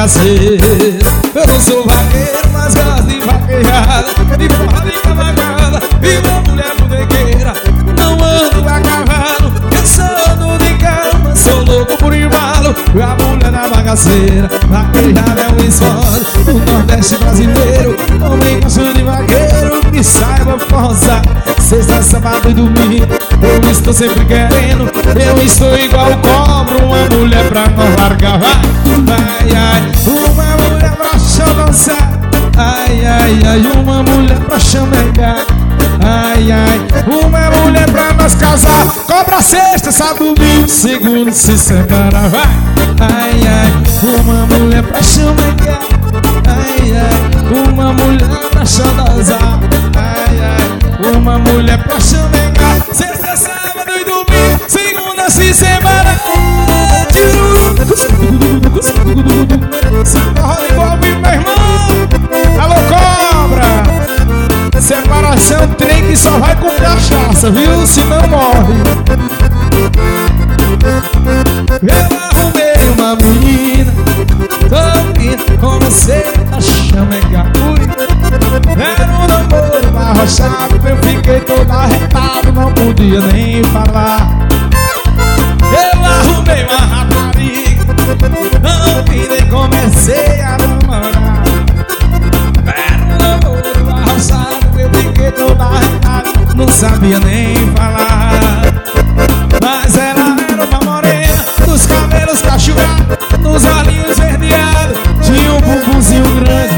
bagaceira. Eu não sou vaqueiro, mas gosto de vaquejada, de porra de cavalgada e uma mulher bonequeira. Não ando a cavalo, eu sou dono de cama, sou louco por embalo. A mulher da bagaceira, vaquejada é um esporte do Nordeste brasileiro. Homem gosto de vaqueiro que saiba forçar. Sexta, sábado e domingo eu estou sempre querendo. Eu estou igual cobro, uma mulher pra não largar. Ai, ai, uma mulher pra dançar. Ai, ai, ai, uma mulher pra chamegar. Ai, ai, uma mulher pra nós casar. Cobra sexta, sábado, domingo, segundo se separa, vai. Ai, ai, uma mulher pra chamegar. Ai, ai, uma mulher pra dançar. Ai, ai, uma mulher pra chamegar. Sexta, sábado e domingo, segunda se separa. Rola igual meu irmão. Alô, cobra. Separação é um trem que só vai com cachaça, viu? Se não morre. Eu arrumei uma menina, tô indo com você, a chamegar. Era um namoro arrochado, eu fiquei todo arretado, não podia nem falar. Eu arrumei uma rapariga, não e nem comecei a namorar. Era um namoro arrochado, eu fiquei todo arretado, não sabia nem falar. Mas ela era uma morena, dos cabelos cachoados, nos olhinhos verdeados, tinha um bumbumzinho grande,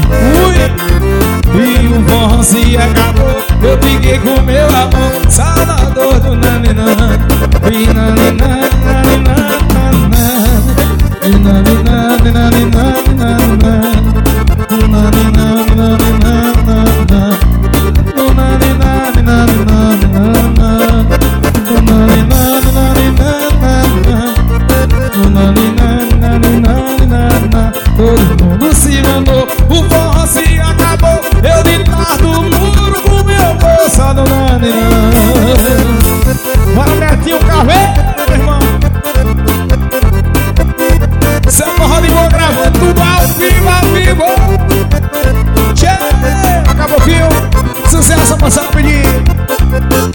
e o forró se acabou. Eu briguei com meu amor, Salvador do naninã. E naninã, naninã, naninã. E naninã, naninã, naninã. O naninã, naninã, naninã. O naninã, naninã, naninã. O naninã, naninã, naninã. O naninã, naninã, naninã. Todo mundo se mandou, o forró se acabou. Eu de trás do muro com meu bolso do naninã. Bora, Netinho Caveira, meu irmão. Seu forró de boa gravando tudo ao vivo, ao vivo. Tchê, acabou o fio. Sucesso, moçada, pedir.